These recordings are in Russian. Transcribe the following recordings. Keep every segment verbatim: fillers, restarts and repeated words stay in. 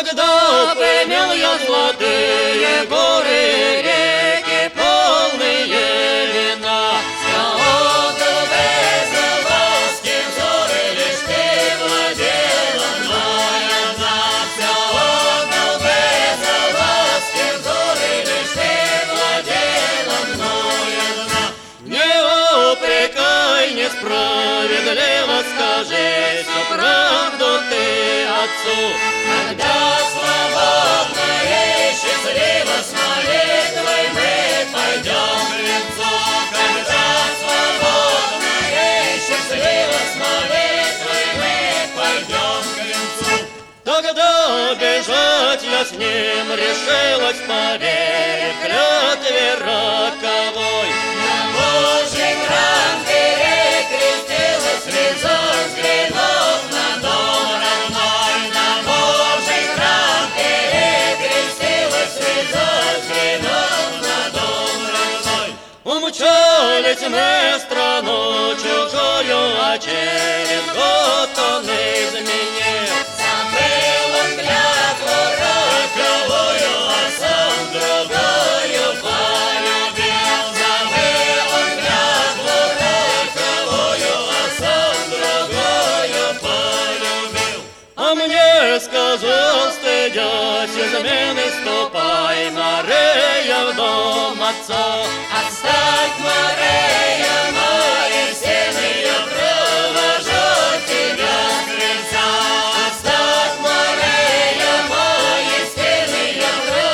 Когда поимел я золотые горы, реки, полные вина, вся отдал без ласки взоры, лишь ты владела мной одна. Вся отдал без ласки взоры, лишь ты владела мной одна. Не упрекай несправедливо, скажи всю правду ты отцу. Когда свободно и счастливо с молитвой мы пойдем к лицу. Когда свободно и счастливо с молитвой мы пойдем к лицу. Тогда бежать я с ним решилась, поверив клятве роковой. На Божий храм перекрестилась, слезой взглянув на дом родной. На Божий храм перекрестилась, слезой взглянув на дом родной. Умчались мы в страну чужую, а через год он изменил. Забыл он клятву роковую, а сам другою полюбил. Забыл он клятву роковую, а сам другою полюбил. А мне сказал, стыдясь измены, ступай, Мария, в дом отца. Отстань, Мария, моя, сын, я провожу тебя с крыльца. Отстань, Мария, моя, сын, я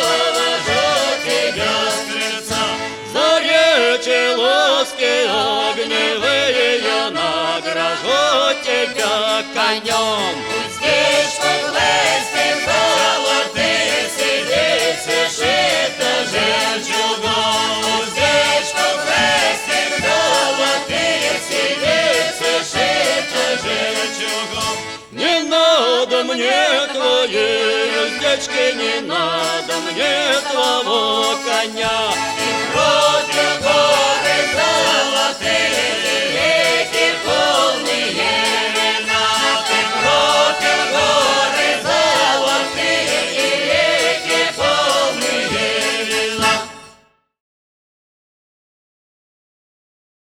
провожу тебя с крыльца. За речи ласки огневые я награжу тебя конем. Пусть здесь подлезть золотые сидеть, шито жемчугом. Пусть здесь подлезть золотые сидеть, шито жемчугом. Не надо мне твоей уздечки, не надо мне твоего коня. И против горы золотые